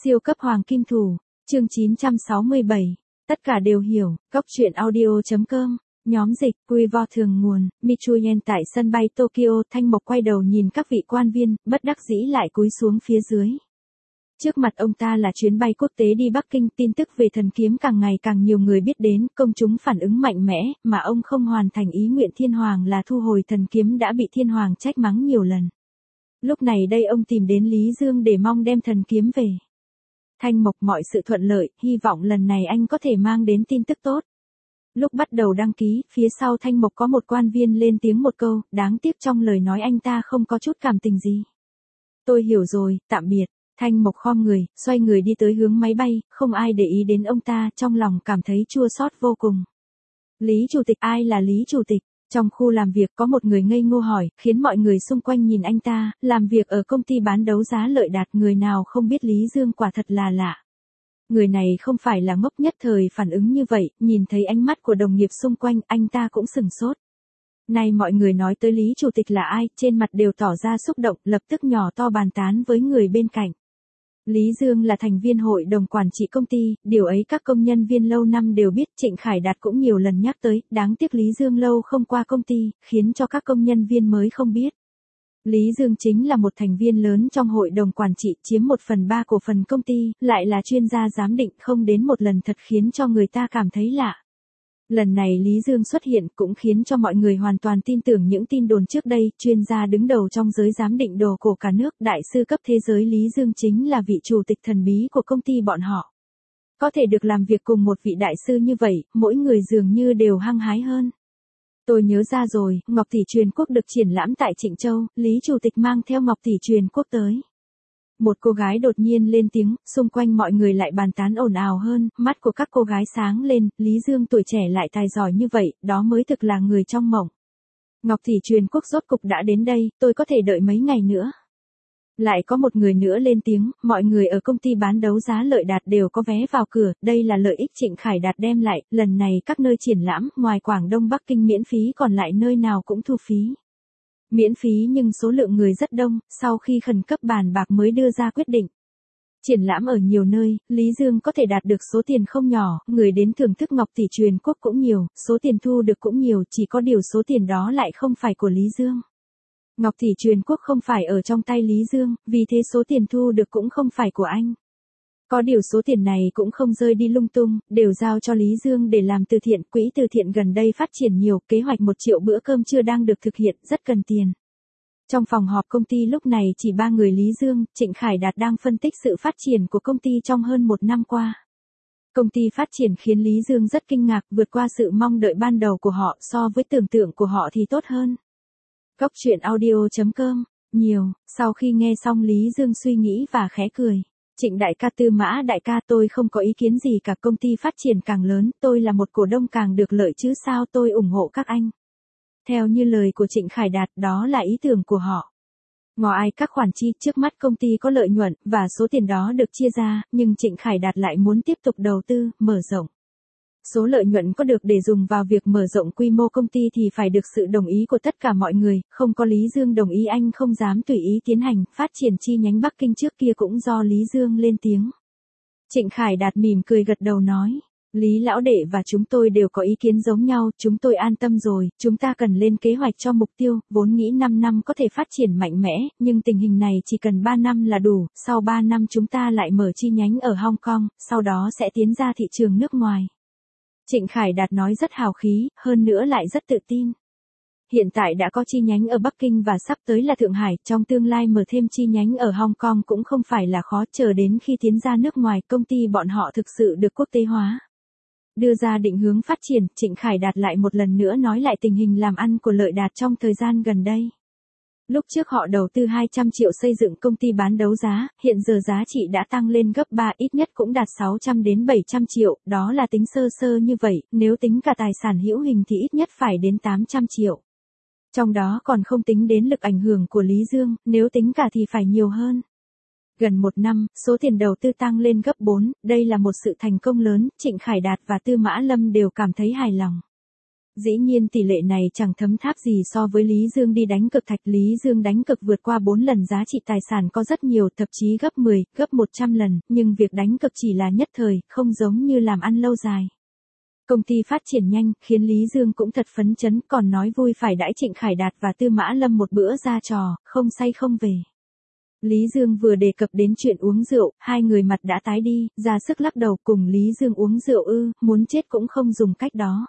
Siêu cấp hoàng kim thủ, chương 967. Tất cả đều hiểu, góc truyện audio.com, nhóm dịch, quy vo thường nguồn, Michuyen tại sân bay Tokyo. Thanh Mộc quay đầu nhìn các vị quan viên, bất đắc dĩ lại cúi xuống phía dưới. Trước mặt ông ta là chuyến bay quốc tế đi Bắc Kinh, tin tức về thần kiếm càng ngày càng nhiều người biết đến, công chúng phản ứng mạnh mẽ, mà ông không hoàn thành ý nguyện thiên hoàng là thu hồi thần kiếm đã bị thiên hoàng trách mắng nhiều lần. Lúc này đây ông tìm đến Lý Dương để mong đem thần kiếm về. Thanh Mộc, mọi sự thuận lợi, hy vọng lần này anh có thể mang đến tin tức tốt. Lúc bắt đầu đăng ký, phía sau Thanh Mộc có một quan viên lên tiếng một câu, đáng tiếc trong lời nói anh ta không có chút cảm tình gì. Tôi hiểu rồi, tạm biệt. Thanh Mộc khom người, xoay người đi tới hướng máy bay, không ai để ý đến ông ta, trong lòng cảm thấy chua xót vô cùng. Lý Chủ tịch, ai là Lý Chủ tịch? Trong khu làm việc có một người ngây ngô hỏi, khiến mọi người xung quanh nhìn anh ta, làm việc ở công ty bán đấu giá Lợi Đạt, người nào không biết Lý Dương, quả thật là lạ. Người này không phải là ngốc, nhất thời phản ứng như vậy, nhìn thấy ánh mắt của đồng nghiệp xung quanh, anh ta cũng sửng sốt. Này mọi người nói tới Lý Chủ tịch là ai, trên mặt đều tỏ ra xúc động, lập tức nhỏ to bàn tán với người bên cạnh. Lý Dương là thành viên hội đồng quản trị công ty, điều ấy các công nhân viên lâu năm đều biết. Trịnh Khải Đạt cũng nhiều lần nhắc tới, đáng tiếc Lý Dương lâu không qua công ty, khiến cho các công nhân viên mới không biết. Lý Dương chính là một thành viên lớn trong hội đồng quản trị, chiếm 1/3 cổ phần công ty, lại là chuyên gia giám định, không đến một lần thật khiến cho người ta cảm thấy lạ. Lần này Lý Dương xuất hiện cũng khiến cho mọi người hoàn toàn tin tưởng những tin đồn trước đây, chuyên gia đứng đầu trong giới giám định đồ cổ cả nước, đại sư cấp thế giới Lý Dương chính là vị chủ tịch thần bí của công ty bọn họ. Có thể được làm việc cùng một vị đại sư như vậy, mỗi người dường như đều hăng hái hơn. Tôi nhớ ra rồi, Ngọc Tỷ Truyền Quốc được triển lãm tại Trịnh Châu, Lý Chủ tịch mang theo Ngọc Tỷ Truyền Quốc tới. Một cô gái đột nhiên lên tiếng, xung quanh mọi người lại bàn tán ồn ào hơn, mắt của các cô gái sáng lên, Lý Dương tuổi trẻ lại tài giỏi như vậy, đó mới thực là người trong mộng. Ngọc Tỷ Truyền Quốc rốt cục đã đến đây, tôi có thể đợi mấy ngày nữa. Lại có một người nữa lên tiếng, mọi người ở công ty bán đấu giá Lợi Đạt đều có vé vào cửa, đây là lợi ích Trịnh Khải Đạt đem lại, lần này các nơi triển lãm, ngoài Quảng Đông Bắc Kinh miễn phí, còn lại nơi nào cũng thu phí. Miễn phí nhưng số lượng người rất đông, sau khi khẩn cấp bàn bạc mới đưa ra quyết định. Triển lãm ở nhiều nơi, Lý Dương có thể đạt được số tiền không nhỏ, người đến thưởng thức Ngọc Tỷ Truyền Quốc cũng nhiều, số tiền thu được cũng nhiều, chỉ có điều số tiền đó lại không phải của Lý Dương. Ngọc Tỷ Truyền Quốc không phải ở trong tay Lý Dương, vì thế số tiền thu được cũng không phải của anh. Có điều số tiền này cũng không rơi đi lung tung, đều giao cho Lý Dương để làm từ thiện, quỹ từ thiện gần đây phát triển nhiều, kế hoạch 1 triệu bữa cơm trưa đang được thực hiện, rất cần tiền. Trong phòng họp công ty lúc này chỉ 3 người Lý Dương, Trịnh Khải Đạt đang phân tích sự phát triển của công ty trong hơn 1 năm qua. Công ty phát triển khiến Lý Dương rất kinh ngạc, vượt qua sự mong đợi ban đầu của họ, so với tưởng tượng của họ thì tốt hơn. Góc truyện audio.com, nhiều, sau khi nghe xong Lý Dương suy nghĩ và khẽ cười. Trịnh đại ca, Tư Mã đại ca, tôi không có ý kiến gì cả, công ty phát triển càng lớn, tôi là một cổ đông càng được lợi chứ sao, tôi ủng hộ các anh. Theo như lời của Trịnh Khải Đạt, đó là ý tưởng của họ. Ngỏ ai các khoản chi, trước mắt công ty có lợi nhuận, và số tiền đó được chia ra, nhưng Trịnh Khải Đạt lại muốn tiếp tục đầu tư, mở rộng. Số lợi nhuận có được để dùng vào việc mở rộng quy mô công ty thì phải được sự đồng ý của tất cả mọi người, không có Lý Dương đồng ý anh không dám tùy ý tiến hành, phát triển chi nhánh Bắc Kinh trước kia cũng do Lý Dương lên tiếng. Trịnh Khải Đạt mỉm cười gật đầu nói, Lý lão đệ và chúng tôi đều có ý kiến giống nhau, chúng tôi an tâm rồi, chúng ta cần lên kế hoạch cho mục tiêu, vốn nghĩ 5 năm có thể phát triển mạnh mẽ, nhưng tình hình này chỉ cần 3 năm là đủ, sau 3 năm chúng ta lại mở chi nhánh ở Hong Kong, sau đó sẽ tiến ra thị trường nước ngoài. Trịnh Khải Đạt nói rất hào khí, hơn nữa lại rất tự tin. Hiện tại đã có chi nhánh ở Bắc Kinh và sắp tới là Thượng Hải, trong tương lai mở thêm chi nhánh ở Hong Kong cũng không phải là khó, chờ đến khi tiến ra nước ngoài, công ty bọn họ thực sự được quốc tế hóa. Đưa ra định hướng phát triển, Trịnh Khải Đạt lại một lần nữa nói lại tình hình làm ăn của Lợi Đạt trong thời gian gần đây. Lúc trước họ đầu tư 200 triệu xây dựng công ty bán đấu giá, hiện giờ giá trị đã tăng lên gấp 3, ít nhất cũng đạt 600 đến 700 triệu, đó là tính sơ sơ như vậy, nếu tính cả tài sản hữu hình thì ít nhất phải đến 800 triệu. Trong đó còn không tính đến lực ảnh hưởng của Lý Dương, nếu tính cả thì phải nhiều hơn. Gần 1 năm, số tiền đầu tư tăng lên gấp 4, đây là một sự thành công lớn, Trịnh Khải Đạt và Tư Mã Lâm đều cảm thấy hài lòng. Dĩ nhiên tỷ lệ này chẳng thấm tháp gì so với Lý Dương đi đánh cược thạch. Lý Dương đánh cược vượt qua 4 lần giá trị tài sản có rất nhiều, thậm chí gấp 10, gấp 100 lần, nhưng việc đánh cược chỉ là nhất thời, không giống như làm ăn lâu dài. Công ty phát triển nhanh, khiến Lý Dương cũng thật phấn chấn, còn nói vui phải đãi Trịnh Khải Đạt và Tư Mã Lâm một bữa ra trò, không say không về. Lý Dương vừa đề cập đến chuyện uống rượu, hai người mặt đã tái đi, ra sức lắc đầu. Cùng Lý Dương uống rượu ư, muốn chết cũng không dùng cách đó.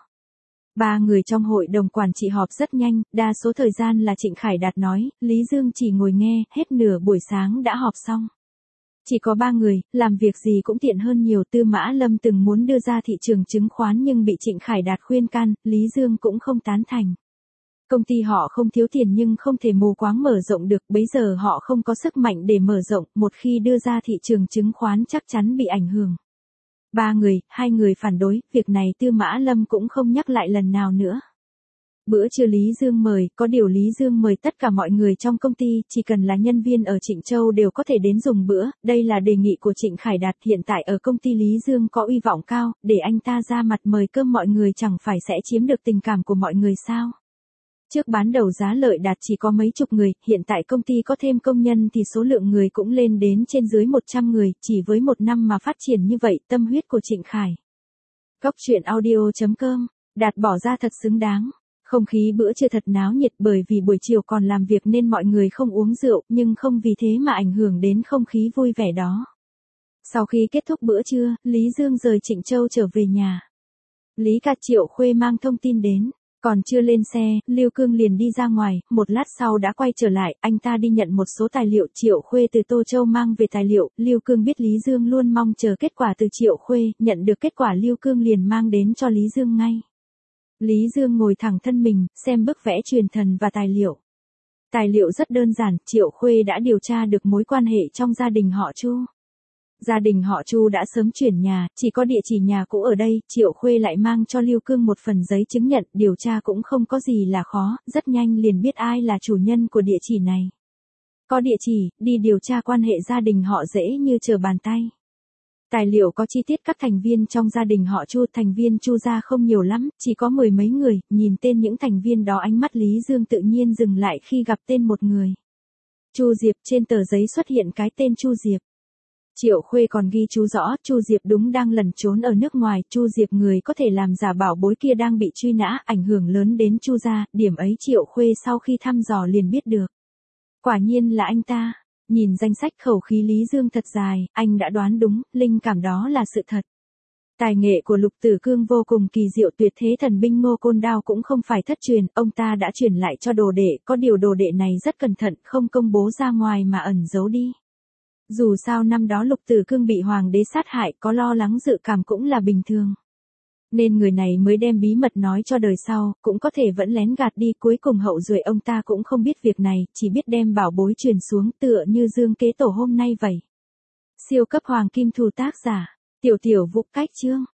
Ba người trong hội đồng quản trị họp rất nhanh, đa số thời gian là Trịnh Khải Đạt nói, Lý Dương chỉ ngồi nghe, hết nửa buổi sáng đã họp xong. Chỉ có 3 người, làm việc gì cũng tiện hơn nhiều. Tư Mã Lâm từng muốn đưa ra thị trường chứng khoán nhưng bị Trịnh Khải Đạt khuyên can, Lý Dương cũng không tán thành. Công ty họ không thiếu tiền nhưng không thể mù quáng mở rộng được, bấy giờ họ không có sức mạnh để mở rộng, một khi đưa ra thị trường chứng khoán chắc chắn bị ảnh hưởng. 3 người, 2 người phản đối, việc này Tư Mã Lâm cũng không nhắc lại lần nào nữa. Bữa trưa Lý Dương mời, có điều Lý Dương mời tất cả mọi người trong công ty, chỉ cần là nhân viên ở Trịnh Châu đều có thể đến dùng bữa, đây là đề nghị của Trịnh Khải Đạt. Hiện tại ở công ty Lý Dương có uy vọng cao, để anh ta ra mặt mời cơm mọi người chẳng phải sẽ chiếm được tình cảm của mọi người sao? Trước bán đầu giá Lợi Đạt chỉ có mấy chục người, hiện tại công ty có thêm công nhân thì số lượng người cũng lên đến trên dưới 100 người, chỉ với một năm mà phát triển như vậy, tâm huyết của Trịnh Khải. Góc truyện audio.com, Đạt bỏ ra thật xứng đáng. Không khí bữa trưa thật náo nhiệt, bởi vì buổi chiều còn làm việc nên mọi người không uống rượu, nhưng không vì thế mà ảnh hưởng đến không khí vui vẻ đó. Sau khi kết thúc bữa trưa, Lý Dương rời Trịnh Châu trở về nhà. Lý Ca Triệu Khuê mang thông tin đến. Còn chưa lên xe, Lưu Cương liền đi ra ngoài, một lát sau đã quay trở lại, anh ta đi nhận một số tài liệu. Triệu Khuê từ Tô Châu mang về tài liệu, Lưu Cương biết Lý Dương luôn mong chờ kết quả từ Triệu Khuê, nhận được kết quả Lưu Cương liền mang đến cho Lý Dương ngay. Lý Dương ngồi thẳng thân mình, xem bức vẽ truyền thần và tài liệu. Tài liệu rất đơn giản, Triệu Khuê đã điều tra được mối quan hệ trong gia đình họ Chu. Gia đình họ Chu đã sớm chuyển nhà, chỉ có địa chỉ nhà cũ ở đây, Triệu Khuê lại mang cho Lưu Cương một phần giấy chứng nhận, điều tra cũng không có gì là khó, rất nhanh liền biết ai là chủ nhân của địa chỉ này. Có địa chỉ, đi điều tra quan hệ gia đình họ dễ như trở bàn tay. Tài liệu có chi tiết các thành viên trong gia đình họ Chu, thành viên Chu gia không nhiều lắm, chỉ có 10 mấy người, nhìn tên những thành viên đó ánh mắt Lý Dương tự nhiên dừng lại khi gặp tên một người. Chu Diệp, trên tờ giấy xuất hiện cái tên Chu Diệp. Triệu Khuê còn ghi chú rõ, Chu Diệp đúng đang lẩn trốn ở nước ngoài, Chu Diệp người có thể làm giả bảo bối kia đang bị truy nã, ảnh hưởng lớn đến Chu gia, điểm ấy Triệu Khuê sau khi thăm dò liền biết được. Quả nhiên là anh ta. Nhìn danh sách khẩu khí Lý Dương thật dài, anh đã đoán đúng, linh cảm đó là sự thật. Tài nghệ của Lục Tử Cương vô cùng kỳ diệu, tuyệt thế thần binh Ngô Côn Đao cũng không phải thất truyền, ông ta đã truyền lại cho đồ đệ, có điều đồ đệ này rất cẩn thận, không công bố ra ngoài mà ẩn giấu đi. Dù sao năm đó Lục Tử Cương bị hoàng đế sát hại, có lo lắng dự cảm cũng là bình thường. Nên người này mới đem bí mật nói cho đời sau, cũng có thể vẫn lén gạt đi, cuối cùng hậu duệ ông ta cũng không biết việc này, chỉ biết đem bảo bối truyền xuống, tựa như Dương Kế Tổ hôm nay vậy. Siêu cấp hoàng kim thù, tác giả Tiểu Tiểu Vũ, cách chương.